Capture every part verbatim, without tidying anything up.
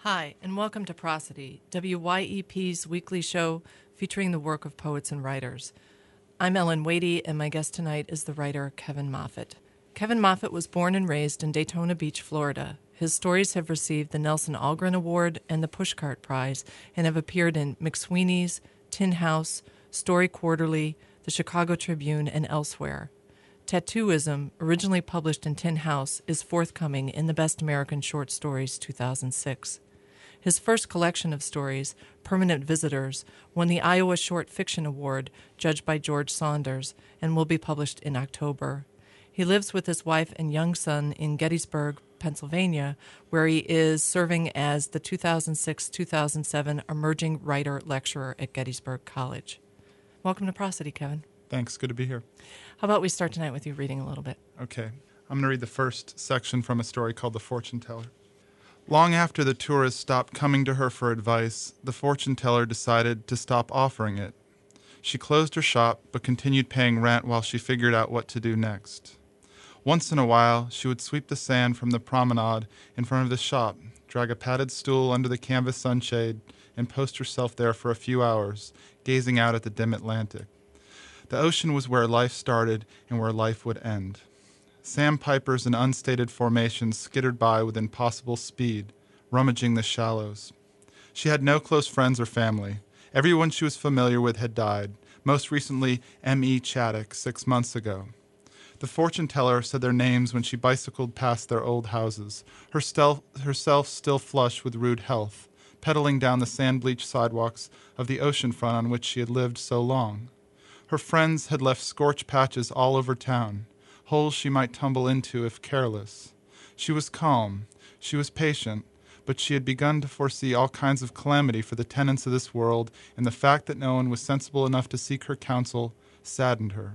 Hi, and welcome to Prosody, W Y E P's weekly show featuring the work of poets and writers. I'm Ellen Wadey, and my guest tonight is the writer Kevin Moffett. Kevin Moffett was born and raised in Daytona Beach, Florida. His stories have received the Nelson Algren Award and the Pushcart Prize and have appeared in McSweeney's, Tin House, Story Quarterly, the Chicago Tribune, and elsewhere. Tattooism, originally published in Tin House, is forthcoming in the Best American Short Stories two thousand six. His first collection of stories, Permanent Visitors, won the Iowa Short Fiction Award, judged by George Saunders, and will be published in October. He lives with his wife and young son in Gettysburg, Pennsylvania, where he is serving as the two thousand six two thousand seven Emerging Writer Lecturer at Gettysburg College. Welcome to Prosody, Kevin. Thanks. Good to be here. How about we start tonight with you reading a little bit? Okay. I'm going to read the first section from a story called The Fortune Teller. Long after the tourists stopped coming to her for advice, the fortune teller decided to stop offering it. She closed her shop, but continued paying rent while she figured out what to do next. Once in a while, she would sweep the sand from the promenade in front of the shop, drag a padded stool under the canvas sunshade, and post herself there for a few hours, gazing out at the dim Atlantic. The ocean was where life started and where life would end. Sandpipers and unstated formations skittered by with impossible speed, rummaging the shallows. She had no close friends or family. Everyone she was familiar with had died, most recently M E Chaddock six months ago. The fortune teller said their names when she bicycled past their old houses, herself, herself still flush with rude health, pedaling down the sand-bleached sidewalks of the ocean front on which she had lived so long. Her friends had left scorch patches all over town, holes she might tumble into if careless. She was calm, she was patient, but she had begun to foresee all kinds of calamity for the tenants of this world, and the fact that no one was sensible enough to seek her counsel saddened her.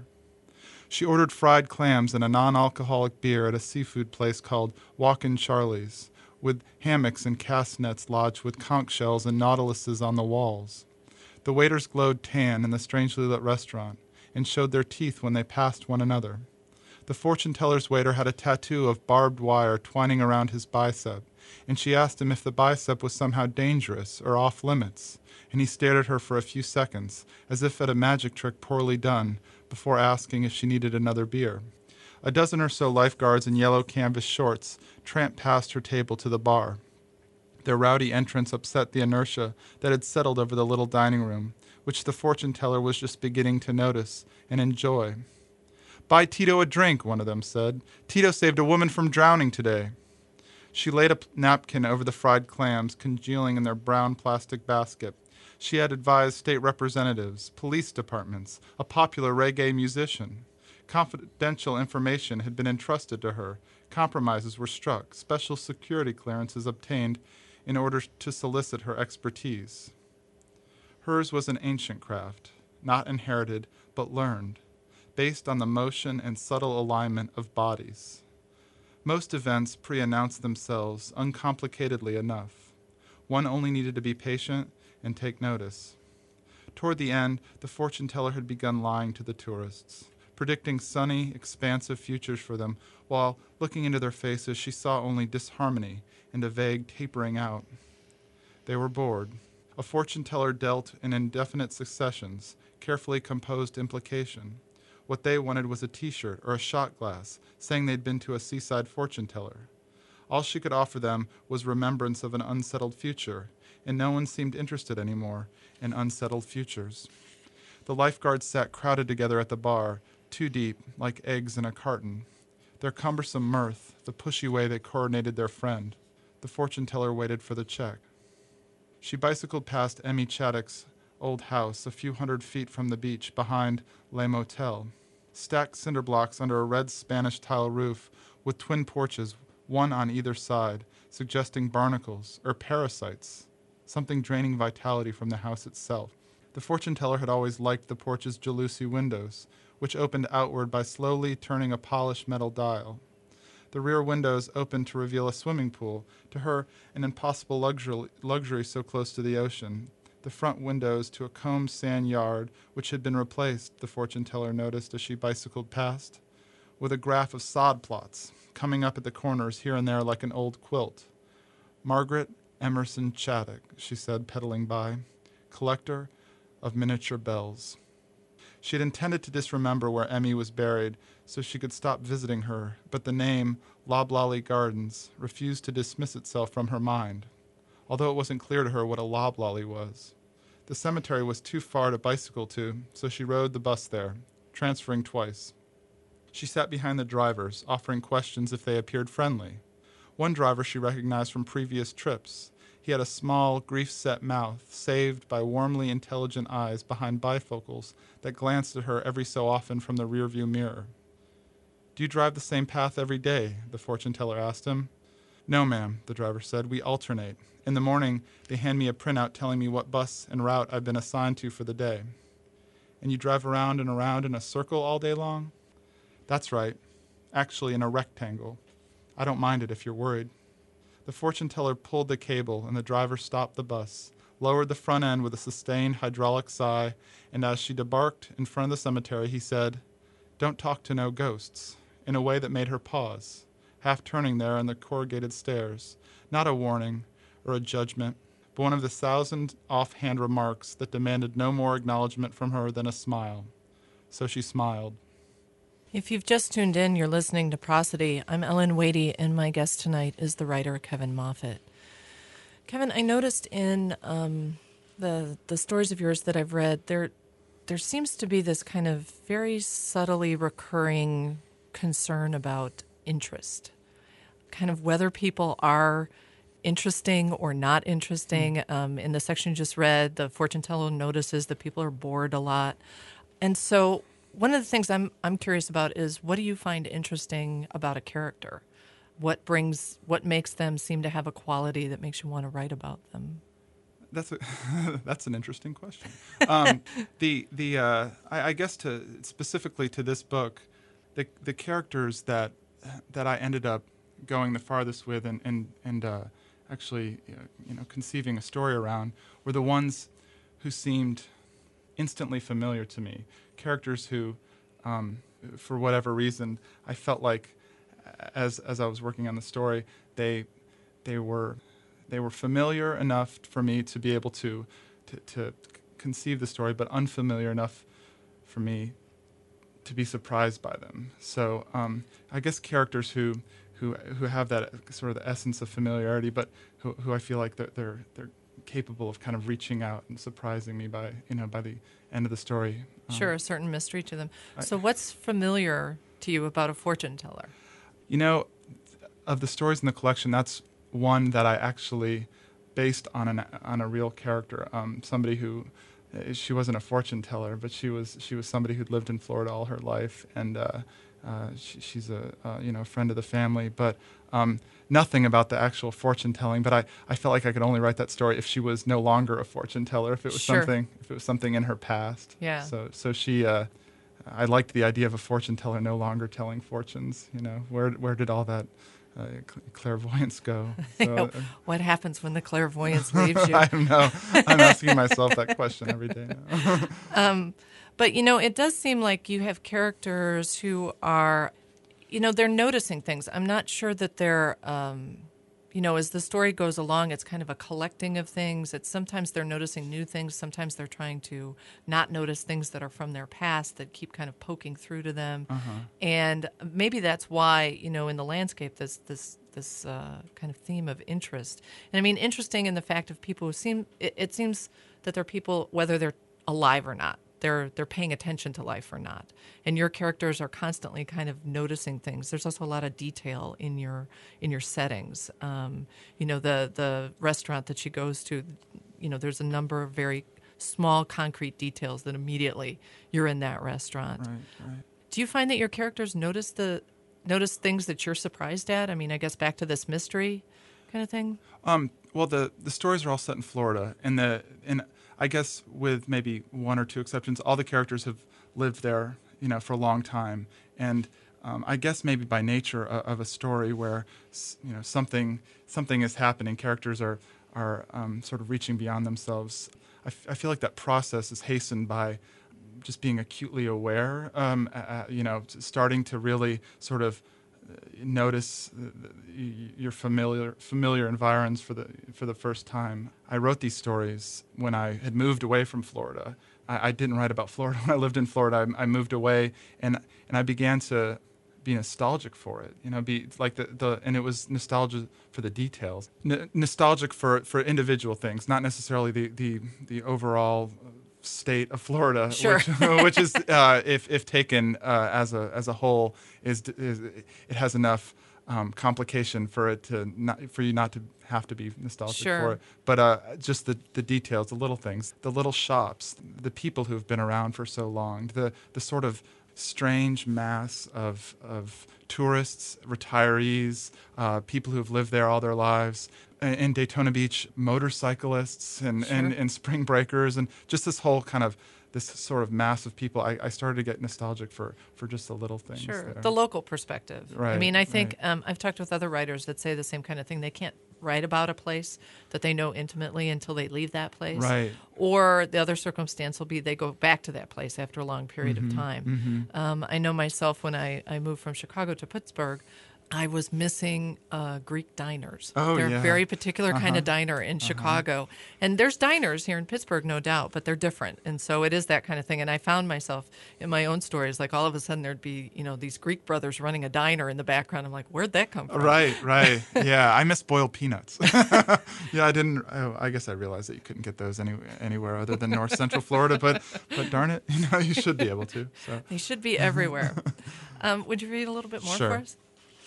She ordered fried clams and a non-alcoholic beer at a seafood place called Walkin' Charlie's, with hammocks and cast nets lodged with conch shells and nautiluses on the walls. The waiters glowed tan in the strangely lit restaurant, and showed their teeth when they passed one another. The fortune teller's waiter had a tattoo of barbed wire twining around his bicep, and she asked him if the bicep was somehow dangerous or off limits, and he stared at her for a few seconds, as if at a magic trick poorly done, before asking if she needed another beer. A dozen or so lifeguards in yellow canvas shorts tramped past her table to the bar. Their rowdy entrance upset the inertia that had settled over the little dining room, which the fortune teller was just beginning to notice and enjoy. "Buy Tito a drink," one of them said. "Tito saved a woman from drowning today." She laid a napkin over the fried clams, congealing in their brown plastic basket. She had advised state representatives, police departments, a popular reggae musician. Confidential information had been entrusted to her. Compromises were struck, special security clearances obtained in order to solicit her expertise. Hers was an ancient craft, not inherited, but learned, based on the motion and subtle alignment of bodies. Most events pre-announced themselves uncomplicatedly enough. One only needed to be patient and take notice. Toward the end, the fortune teller had begun lying to the tourists, predicting sunny, expansive futures for them, while looking into their faces she saw only disharmony and a vague tapering out. They were bored. A fortune teller dealt in indefinite successions, carefully composed implication. What they wanted was a T-shirt or a shot glass, saying they'd been to a seaside fortune teller. All she could offer them was remembrance of an unsettled future, and no one seemed interested anymore in unsettled futures. The lifeguards sat crowded together at the bar, too deep, like eggs in a carton. Their cumbersome mirth, the pushy way they coordinated their friend. The fortune teller waited for the check. She bicycled past M E Chaddock's old house a few hundred feet from the beach behind Le Motel. Stacked cinder blocks under a red Spanish tile roof with twin porches, one on either side, suggesting barnacles or parasites, something draining vitality from the house itself. The fortune teller had always liked the porch's jalousie windows, which opened outward by slowly turning a polished metal dial. The rear windows opened to reveal a swimming pool, to her an impossible luxury, luxury so close to the ocean. The front windows to a combed sand yard, which had been replaced, the fortune teller noticed as she bicycled past, with a graph of sod plots, coming up at the corners here and there like an old quilt. Margaret Emerson Chaddock, she said, pedaling by, collector of miniature bells. She had intended to disremember where Emmy was buried so she could stop visiting her, but the name, Loblolly Gardens, refused to dismiss itself from her mind, although it wasn't clear to her what a loblolly was. The cemetery was too far to bicycle to, so she rode the bus there, transferring twice. She sat behind the drivers, offering questions if they appeared friendly. One driver she recognized from previous trips. He had a small, grief-set mouth, saved by warmly intelligent eyes behind bifocals that glanced at her every so often from the rearview mirror. "Do you drive the same path every day?" the fortune teller asked him. "No, ma'am," the driver said. "We alternate. In the morning, they hand me a printout telling me what bus and route I've been assigned to for the day." "And you drive around and around in a circle all day long?" "That's right. Actually, in a rectangle. I don't mind it if you're worried." The fortune teller pulled the cable, and the driver stopped the bus, lowered the front end with a sustained hydraulic sigh, and as she debarked in front of the cemetery, he said, "Don't talk to no ghosts," in a way that made her pause, half turning there on the corrugated stairs. Not a warning or a judgment, but one of the thousand offhand remarks that demanded no more acknowledgement from her than a smile. So she smiled. If you've just tuned in, you're listening to Prosody. I'm Ellen Wadey, and my guest tonight is the writer Kevin Moffett. Kevin, I noticed in um, the the stories of yours that I've read, there there seems to be this kind of very subtly recurring concern about interest, kind of whether people are interesting or not interesting. Mm. Um, in the section you just read, the fortune teller notices that people are bored a lot, and so. One of the things I'm I'm curious about is, what do you find interesting about a character? What brings what makes them seem to have a quality that makes you want to write about them? That's a that's an interesting question. Um, the the uh, I, I guess to specifically to this book, the the characters that that I ended up going the farthest with and and and uh, actually you know conceiving a story around were the ones who seemed instantly familiar to me. Characters who, um, for whatever reason, I felt like, as as I was working on the story, they they were they were familiar enough for me to be able to to, to conceive the story, but unfamiliar enough for me to be surprised by them. So um, I guess characters who who who have that sort of the essence of familiarity, but who who I feel like they're they're, they're capable of kind of reaching out and surprising me by you know by the end of the story. Um, sure, a certain mystery to them. I, so what's familiar to you about a fortune teller? You know, of the stories in the collection, that's one that I actually based on an on a real character. Um, somebody who uh, she wasn't a fortune teller, but she was she was somebody who'd lived in Florida all her life, and uh, uh, she, she's a uh, you know friend of the family, but. Um, Nothing about the actual fortune telling, but I, I felt like I could only write that story if she was no longer a fortune teller, if it was sure. something if it was something in her past. Yeah. So so she uh, I liked the idea of a fortune teller no longer telling fortunes. You know, where where did all that uh, clairvoyance go? So, uh, what happens when the clairvoyance leaves you? I don't know. I'm asking myself that question every day now. um, but you know, it does seem like you have characters who are. You know, they're noticing things. I'm not sure that they're, um, you know, as the story goes along, it's kind of a collecting of things. It's sometimes they're noticing new things. Sometimes they're trying to not notice things that are from their past that keep kind of poking through to them. Uh-huh. And maybe that's why, you know, in the landscape, this this this uh, kind of theme of interest. And I mean, interesting in the fact of people who seem, it, it seems that they're people, whether they're alive or not. They're they're paying attention to life or not, and your characters are constantly kind of noticing things. There's also a lot of detail in your in your settings. Um, you know, the the restaurant that she goes to, you know, there's a number of very small concrete details that immediately you're in that restaurant. Right, right. Do you find that your characters notice the notice things that you're surprised at? I mean, I guess back to this mystery kind of thing. Um, well, the the stories are all set in Florida, and the and. I guess with maybe one or two exceptions, all the characters have lived there, you know, for a long time. And um, I guess maybe by nature of, of a story where, you know, something something is happening, characters are are um, sort of reaching beyond themselves. I, f- I feel like that process is hastened by just being acutely aware, um, uh, you know, starting to really sort of notice your familiar familiar environs for the for the first time. I wrote these stories when I had moved away from Florida. I, I didn't write about Florida when I lived in Florida. I, I moved away, and and I began to be nostalgic for it. You know, be like the, the and it was nostalgia for the details, N- nostalgic for for individual things, not necessarily the the the overall state of Florida, sure. which, which is, uh, if if taken uh, as a as a whole, is, is it has enough um, complication for it to not for you not to have to be nostalgic sure. for it. But uh, just the the details, the little things, the little shops, the people who've been around for so long, the the sort of strange mass of of tourists, retirees, uh, people who've lived there all their lives. In Daytona Beach, motorcyclists and, sure. and, and spring breakers, and just this whole kind of this sort of mass of people. I, I started to get nostalgic for, for just the little things. Sure, there. the local perspective. Right. I mean, I think right. um, I've talked with other writers that say the same kind of thing. They can't write about a place that they know intimately until they leave that place. Right. Or the other circumstance will be they go back to that place after a long period mm-hmm. of time. Mm-hmm. Um, I know myself when I, I moved from Chicago to Pittsburgh, I was missing uh, Greek diners. Oh, they're yeah. a very particular uh-huh. kind of diner in uh-huh. Chicago. And there's diners here in Pittsburgh, no doubt, but they're different. And so it is that kind of thing. And I found myself in my own stories, like all of a sudden there'd be, you know, these Greek brothers running a diner in the background. I'm like, where'd that come from? Right, right. Yeah, I miss boiled peanuts. yeah, I didn't, oh, I guess I realized that you couldn't get those any, anywhere other than North Central Florida, but but darn it, you know, you should be able to. So. They should be everywhere. um, would you read a little bit more sure. for us?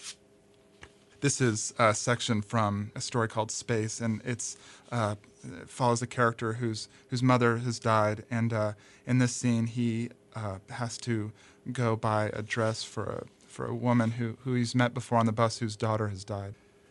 This is a section from a story called Space, and it's uh, it follows a character whose whose mother has died, and uh, in this scene he uh, has to go buy a dress for a for a woman who who he's met before on the bus whose daughter has died.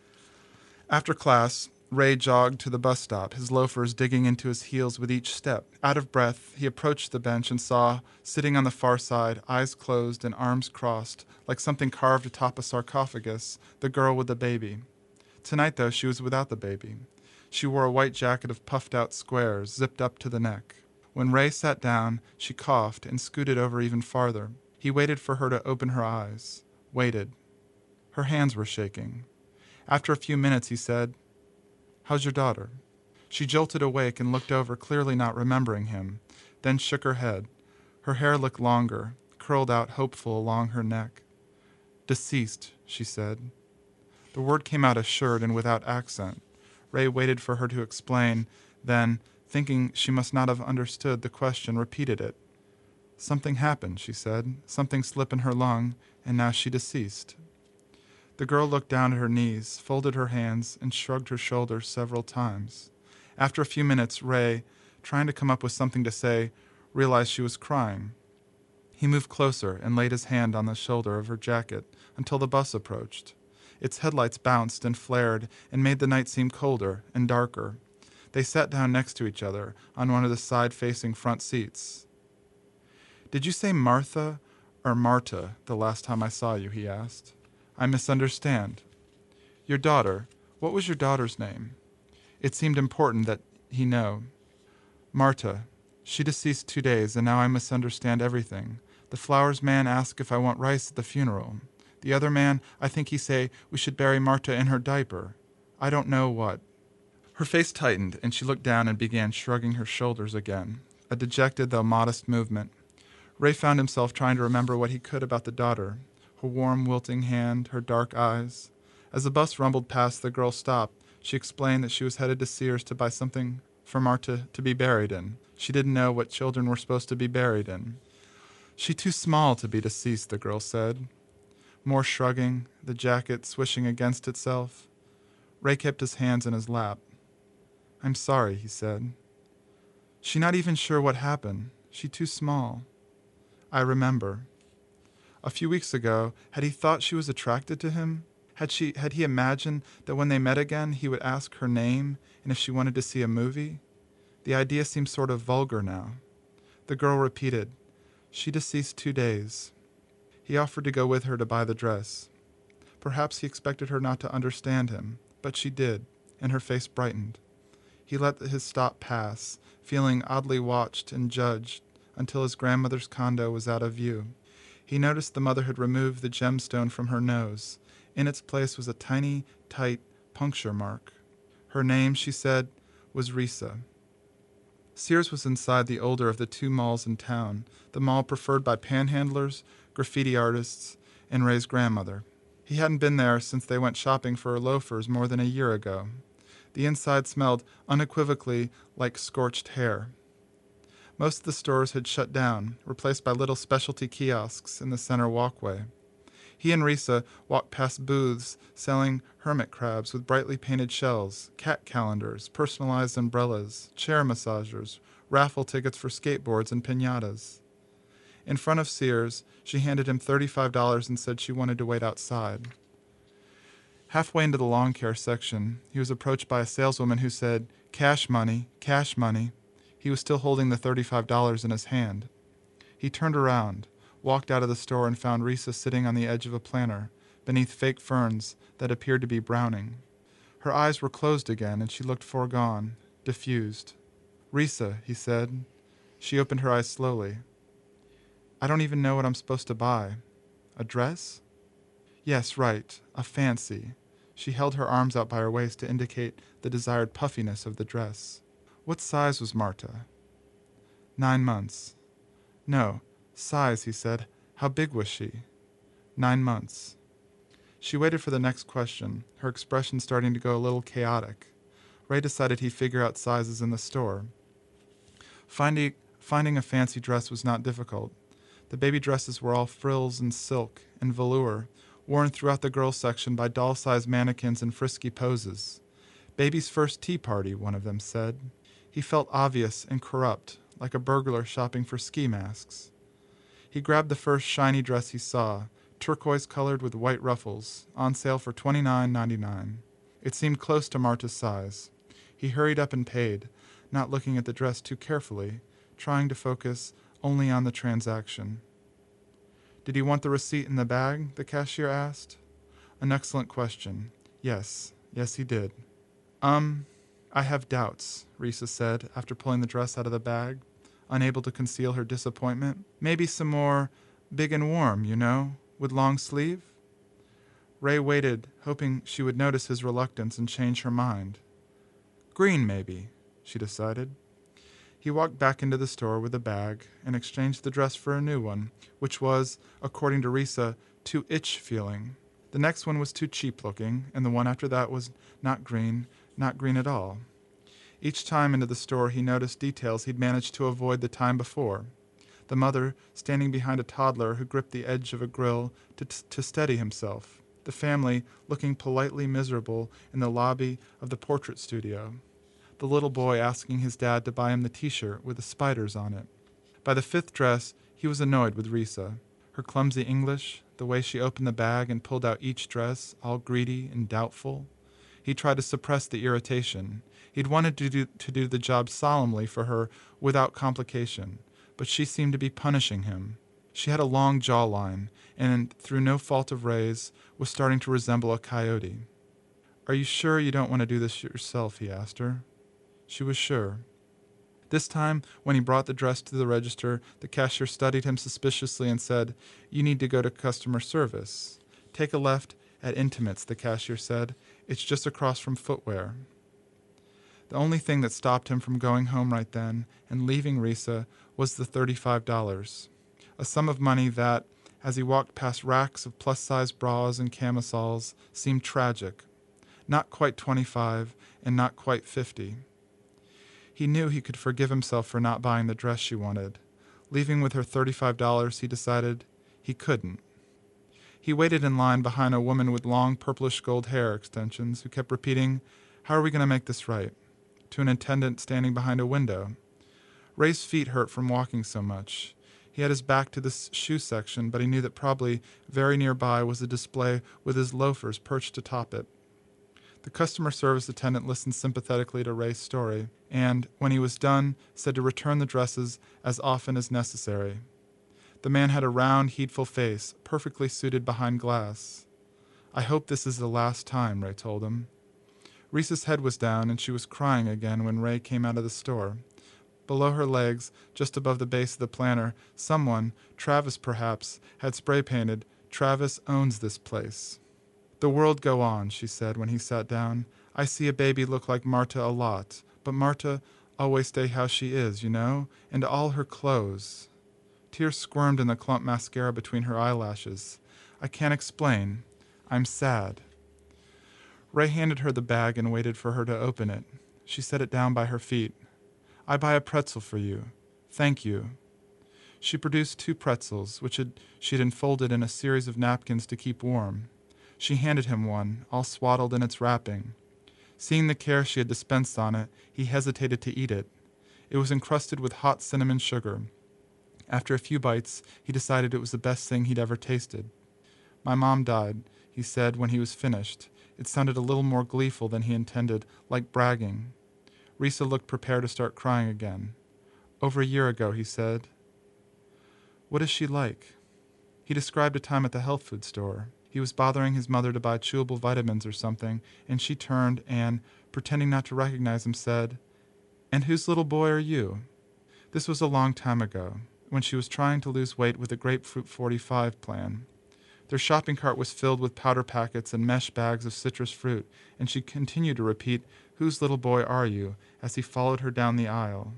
After class, Ray jogged to the bus stop, his loafers digging into his heels with each step. Out of breath, he approached the bench and saw, sitting on the far side, eyes closed and arms crossed, like something carved atop a sarcophagus, the girl with the baby. Tonight, though, she was without the baby. She wore a white jacket of puffed-out squares, zipped up to the neck. When Ray sat down, she coughed and scooted over even farther. He waited for her to open her eyes. Waited. Her hands were shaking. After a few minutes, he said, "How's your daughter?" She jolted awake and looked over, clearly not remembering him, then shook her head. Her hair looked longer, curled out hopeful along her neck. "Deceased," she said. The word came out assured and without accent. Ray waited for her to explain, then, thinking she must not have understood the question, repeated it. "Something happened," she said. "Something slipped in her lung, and now she deceased." The girl looked down at her knees, folded her hands, and shrugged her shoulders several times. After a few minutes, Ray, trying to come up with something to say, realized she was crying. He moved closer and laid his hand on the shoulder of her jacket until the bus approached. Its headlights bounced and flared and made the night seem colder and darker. They sat down next to each other on one of the side-facing front seats. "Did you say Martha or Marta the last time I saw you?" he asked. "I misunderstand." "Your daughter. What was your daughter's name?" It seemed important that he know. "Marta. She deceased two days, and now I misunderstand everything. The flowers man asked if I want rice at the funeral. The other man, I think he say we should bury Marta in her diaper. I don't know what." Her face tightened, and she looked down and began shrugging her shoulders again, a dejected though modest movement. Ray found himself trying to remember what he could about the daughter, her warm, wilting hand, her dark eyes. As the bus rumbled past, the girl stopped. She explained that she was headed to Sears to buy something for Marta to be buried in. She didn't know what children were supposed to be buried in. "She too small to be deceased," the girl said. More shrugging, the jacket swishing against itself. Ray kept his hands in his lap. "I'm sorry," he said. "She not even sure what happened. She too small." "I remember." A few weeks ago, had he thought she was attracted to him? Had she had he imagined that when they met again he would ask her name and if she wanted to see a movie? The idea seemed sort of vulgar now. The girl repeated, "She deceased two days." He offered to go with her to buy the dress. Perhaps he expected her not to understand him, but she did, and her face brightened. He let his stop pass, feeling oddly watched and judged, until his grandmother's condo was out of view. He noticed the mother had removed the gemstone from her nose. In its place was a tiny, tight puncture mark. Her name, she said, was Risa. Sears was inside the older of the two malls in town, the mall preferred by panhandlers, graffiti artists, and Ray's grandmother. He hadn't been there since they went shopping for loafers more than a year ago. The inside smelled unequivocally like scorched hair. Most of the stores had shut down, replaced by little specialty kiosks in the center walkway. He and Risa walked past booths selling hermit crabs with brightly painted shells, cat calendars, personalized umbrellas, chair massagers, raffle tickets for skateboards and piñatas. In front of Sears, she handed him thirty-five dollars and said she wanted to wait outside. Halfway into the lawn care section, he was approached by a saleswoman who said, "Cash money, cash money." He was still holding the thirty-five dollars in his hand. He turned around, walked out of the store, and found Risa sitting on the edge of a planter, beneath fake ferns that appeared to be browning. Her eyes were closed again, and she looked foregone, diffused. "Risa," he said. She opened her eyes slowly. "I don't even know what I'm supposed to buy. A dress?" "Yes, right. A fancy." She held her arms out by her waist to indicate the desired puffiness of the dress. What size was Marta? Nine months. No, size, he said. How big was she? Nine months. She waited for the next question, her expression starting to go a little chaotic. Ray decided he'd figure out sizes in the store. Finding, finding a fancy dress was not difficult. The baby dresses were all frills and silk and velour, worn throughout the girls' section by doll-sized mannequins in frisky poses. "Baby's first tea party," one of them said. He felt obvious and corrupt, like a burglar shopping for ski masks. He grabbed the first shiny dress he saw, turquoise-colored with white ruffles, on sale for twenty-nine ninety-nine. It seemed close to Marta's size. He hurried up and paid, not looking at the dress too carefully, trying to focus only on the transaction. "Did he want the receipt in the bag?" the cashier asked. An excellent question. Yes, yes he did. Um, I have doubts, Risa said, after pulling the dress out of the bag, unable to conceal her disappointment. "Maybe some more big and warm, you know, with long sleeve?" Ray waited, hoping she would notice his reluctance and change her mind. "Green, maybe," she decided. He walked back into the store with the bag and exchanged the dress for a new one, which was, according to Risa, too itch-feeling. The next one was too cheap-looking, and the one after that was not green, not green at all. Each time into the store he noticed details he'd managed to avoid the time before. The mother standing behind a toddler who gripped the edge of a grill to, t- to steady himself. The family looking politely miserable in the lobby of the portrait studio. The little boy asking his dad to buy him the t-shirt with the spiders on it. By the fifth dress, he was annoyed with Risa. Her clumsy English, the way she opened the bag and pulled out each dress, all greedy and doubtful. He tried to suppress the irritation. He'd wanted to do, to do the job solemnly for her without complication, but she seemed to be punishing him. She had a long jawline, and, through no fault of Ray's, was starting to resemble a coyote. "Are you sure you don't want to do this yourself?" he asked her. She was sure. This time, when he brought the dress to the register, the cashier studied him suspiciously and said, "You need to go to customer service." "Take a left at Intimates," the cashier said. "It's just across from footwear." The only thing that stopped him from going home right then and leaving Risa was the thirty-five dollars, a sum of money that, as he walked past racks of plus-size bras and camisoles, seemed tragic. Not quite twenty-five and not quite fifty. He knew he could forgive himself for not buying the dress she wanted. Leaving with her thirty-five dollars, he decided he couldn't. He waited in line behind a woman with long purplish gold hair extensions who kept repeating, "How are we going to make this right?" to an attendant standing behind a window. Ray's feet hurt from walking so much. He had his back to the shoe section, but he knew that probably very nearby was a display with his loafers perched atop it. The customer service attendant listened sympathetically to Ray's story, and, when he was done, said to return the dresses as often as necessary. The man had a round, heedful face, perfectly suited behind glass. "I hope this is the last time," Ray told him. Risa's head was down, and she was crying again when Ray came out of the store. Below her legs, just above the base of the planter, someone, Travis perhaps, had spray painted, "Travis owns this place." "The world go on," she said when he sat down. "I see a baby look like Marta a lot, but Marta always stay how she is, you know, and all her clothes." Tears squirmed in the clump mascara between her eyelashes. "I can't explain. I'm sad." Ray handed her the bag and waited for her to open it. She set it down by her feet. "I buy a pretzel for you. Thank you." She produced two pretzels, which had, she had enfolded in a series of napkins to keep warm. She handed him one, all swaddled in its wrapping. Seeing the care she had dispensed on it, he hesitated to eat it. It was encrusted with hot cinnamon sugar. After a few bites, he decided it was the best thing he'd ever tasted. "My mom died," he said when he was finished. It sounded a little more gleeful than he intended, like bragging. Risa looked prepared to start crying again. "Over a year ago," he said. "What is she like?" He described a time at the health food store. He was bothering his mother to buy chewable vitamins or something, and she turned and, pretending not to recognize him, said, "And whose little boy are you?" This was a long time ago, when she was trying to lose weight with the Grapefruit forty-five plan. Their shopping cart was filled with powder packets and mesh bags of citrus fruit, and she continued to repeat, "Whose little boy are you?" as he followed her down the aisle.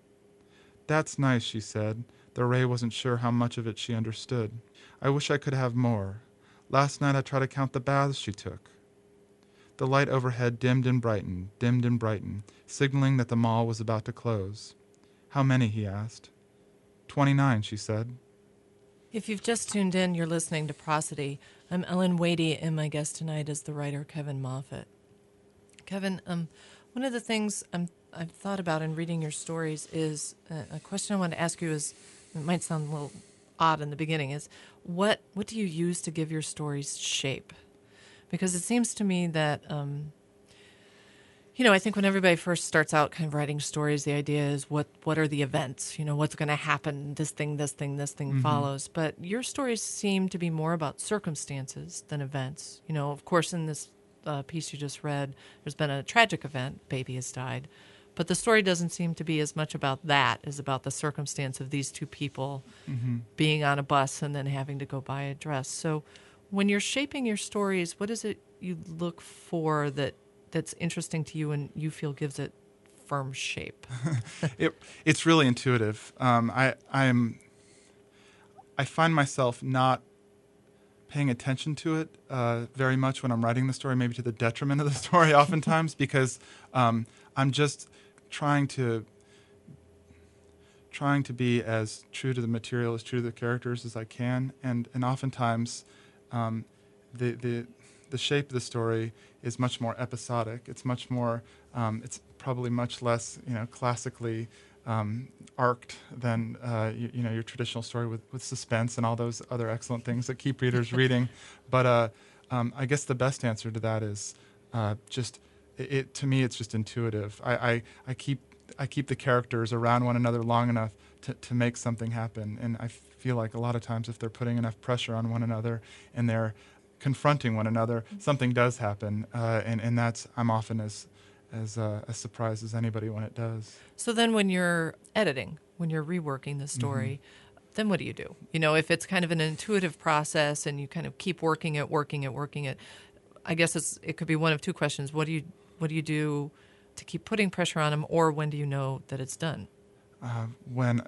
"That's nice," she said, though Ray wasn't sure how much of it she understood. "I wish I could have more. Last night I tried to count the baths she took." The light overhead dimmed and brightened, dimmed and brightened, signaling that the mall was about to close. "How many?" he asked. Twenty-nine, she said. If you've just tuned in, you're listening to Prosody. I'm Ellen Wadey, and my guest tonight is the writer Kevin Moffett. Kevin, um, one of the things I'm, I've thought about in reading your stories is uh, a question I want to ask you is, it might sound a little odd in the beginning, is what what do you use to give your stories shape? Because it seems to me that, um, you know, I think when everybody first starts out kind of writing stories, the idea is what what are the events? You know, what's going to happen? This thing, this thing, this thing mm-hmm. follows. But your stories seem to be more about circumstances than events. You know, of course, in this uh, piece you just read, there's been a tragic event. Baby has died. But the story doesn't seem to be as much about that as about the circumstance of these two people mm-hmm. being on a bus and then having to go buy a dress. So when you're shaping your stories, what is it you look for that that's interesting to you and you feel gives it firm shape? it, it's really intuitive. Um, I I'm I find myself not paying attention to it uh, very much when I'm writing the story, maybe to the detriment of the story oftentimes, because um, I'm just trying to trying to be as true to the material, as true to the characters as I can, and and oftentimes um, the the the shape of the story is much more episodic. It's much more. Um, it's probably much less, you know, classically um, arced than uh, you, you know your traditional story with, with suspense and all those other excellent things that keep readers reading. But uh, um, I guess the best answer to that is uh, just it, it. To me, it's just intuitive. I, I, I keep I keep the characters around one another long enough to, to make something happen, and I feel like a lot of times if they're putting enough pressure on one another and they're confronting one another, something does happen, uh, and and that's I'm often as as uh, as surprised as anybody when it does. So then, when you're editing, when you're reworking the story, mm-hmm. then what do you do? You know, if it's kind of an intuitive process and you kind of keep working it, working it, working it, I guess it's it could be one of two questions: what do you what do you do to keep putting pressure on them, or when do you know that it's done? Uh, when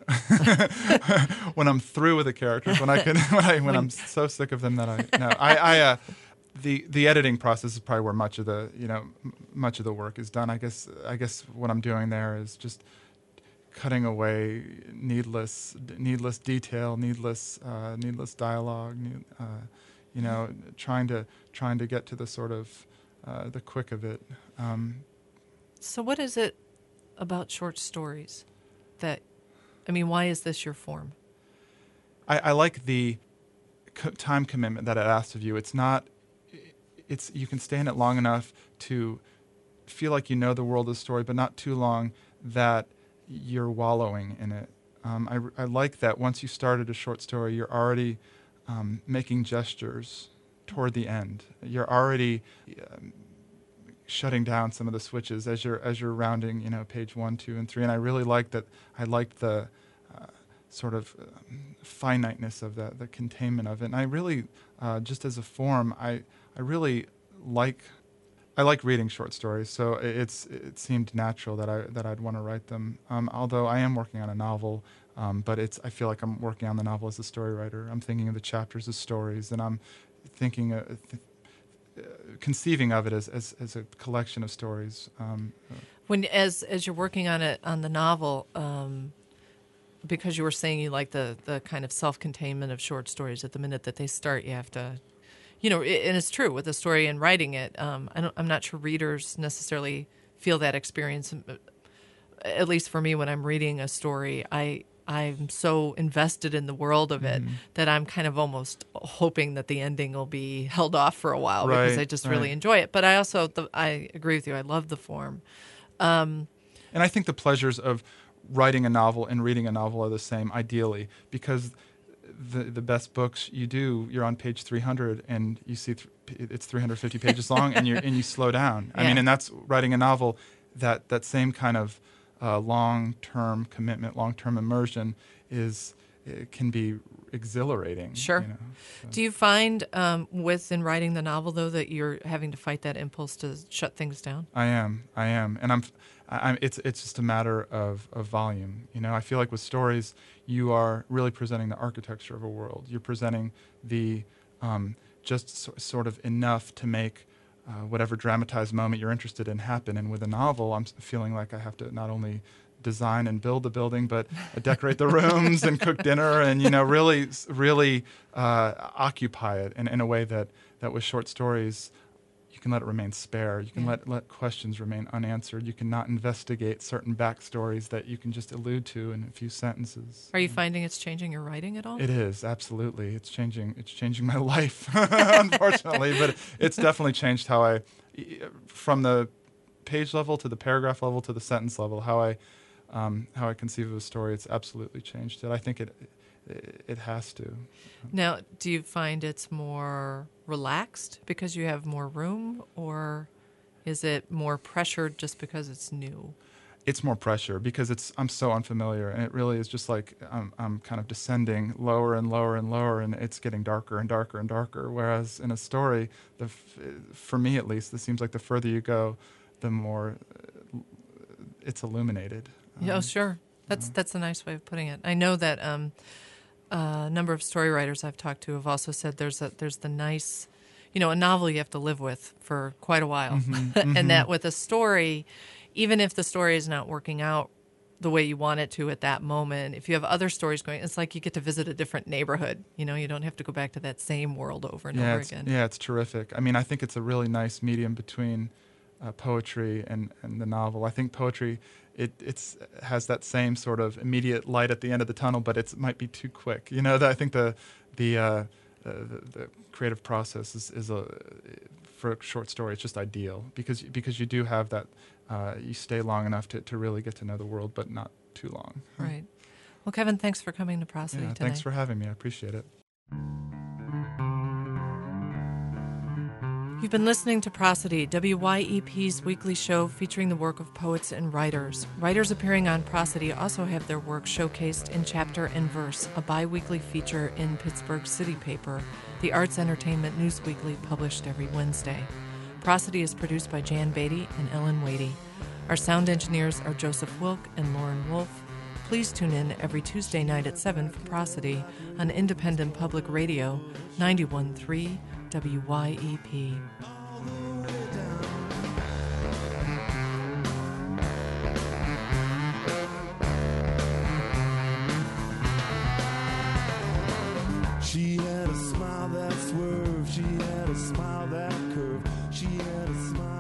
when I'm through with the characters, when I can, when, I, when, when I'm so sick of them that I no, I, I uh, the the editing process is probably where much of the you know m- much of the work is done. I guess I guess what I'm doing there is just cutting away needless needless detail, needless uh, needless dialogue, need, uh, you know, trying to trying to get to the sort of uh, the quick of it. Um, so what is it about short stories? That, I mean, why is this your form? I, I like the co- time commitment that it asks of you. It's not, it's you can stay in it long enough to feel like you know the world of the story, but not too long that you're wallowing in it. Um, I, I like that once you started a short story, you're already um, making gestures toward the end. You're already um, shutting down some of the switches as you're as you're rounding, you know, page one, two, and three. And I really liked that. I liked the uh, sort of um, finiteness of that, the containment of it. And I really, uh, just as a form, I I really like. I like reading short stories, so it's it seemed natural that I that I'd want to write them. Um, although I am working on a novel, um, but it's I feel like I'm working on the novel as a story writer. I'm thinking of the chapters as stories, and I'm thinking, uh, th- uh, conceiving of it as, as as a collection of stories. Um, When as as you're working on it on the novel, um, because you were saying you like the the kind of self-containment of short stories. At the minute that they start, you have to. You know, and it's true with the story and writing it. Um, I don't, I'm not sure readers necessarily feel that experience. At least for me, when I'm reading a story, I I'm so invested in the world of it mm-hmm. that I'm kind of almost hoping that the ending will be held off for a while right, because I just right. really enjoy it. But I also the, I agree with you. I love the form. Um, and I think the pleasures of writing a novel and reading a novel are the same, ideally, because. The the best books you do, you're on page three hundred and you see th- it's three hundred fifty pages long and you and you slow down. Yeah. I mean, and that's writing a novel. That that same kind of uh, long-term commitment, long-term immersion is it can be exhilarating. Sure. You know, so. Do you find um, within writing the novel though that you're having to fight that impulse to shut things down? I am. I am, and I'm. I, I'm it's it's just a matter of, of volume. You know, I feel like with stories, you are really presenting the architecture of a world. You're presenting the um, just so, sort of enough to make uh, whatever dramatized moment you're interested in happen. And with a novel, I'm feeling like I have to not only design and build the building, but uh, decorate the rooms and cook dinner, and you know, really, really uh, occupy it in, in a way that that with short stories. You can let it remain spare. You can yeah. let let questions remain unanswered. You can not investigate certain backstories that you can just allude to in a few sentences. Are you finding it's changing your writing at all? It is, absolutely. It's changing. It's changing my life, unfortunately. But it's definitely changed how I, from the page level to the paragraph level to the sentence level, how I, um, how I conceive of a story. It's absolutely changed it. I think it. It has to. Now, do you find it's more relaxed because you have more room, or is it more pressured just because it's new? It's more pressure because it's I'm so unfamiliar, and it really is just like I'm I'm kind of descending lower and lower and lower, and it's getting darker and darker and darker. Whereas in a story, the f- for me at least, this seems like the further you go, the more it's illuminated. Yeah, um, oh, sure. That's you know. that's a nice way of putting it. I know that. Um, Uh, a number of story writers I've talked to have also said there's a, there's the nice, you know, a novel you have to live with for quite a while. Mm-hmm, mm-hmm. And that with a story, even if the story is not working out the way you want it to at that moment, if you have other stories going, it's like you get to visit a different neighborhood. You know, you don't have to go back to that same world over and yeah, over it's, again. Yeah, it's terrific. I mean, I think it's a really nice medium between uh, poetry and, and the novel. I think poetry... It it's has that same sort of immediate light at the end of the tunnel, but it might be too quick. You know, the, I think the the, uh, the the creative process is, is a for a short story. It's just ideal because because you do have that. Uh, you stay long enough to, to really get to know the world, but not too long. Right. Well, Kevin, thanks for coming to Prosody yeah, tonight. Thanks for having me. I appreciate it. You've been listening to Prosody, W Y E P's weekly show featuring the work of poets and writers. Writers appearing on Prosody also have their work showcased in Chapter and Verse, a bi-weekly feature in Pittsburgh City Paper, the arts entertainment news weekly published every Wednesday. Prosody is produced by Jan Beatty and Ellen Wadey. Our sound engineers are Joseph Wilk and Lauren Wolf. Please tune in every Tuesday night at seven for Prosody on Independent Public Radio, ninety-one point three W Y E P. She had a smile that swerved, she had a smile that curved, she had a smile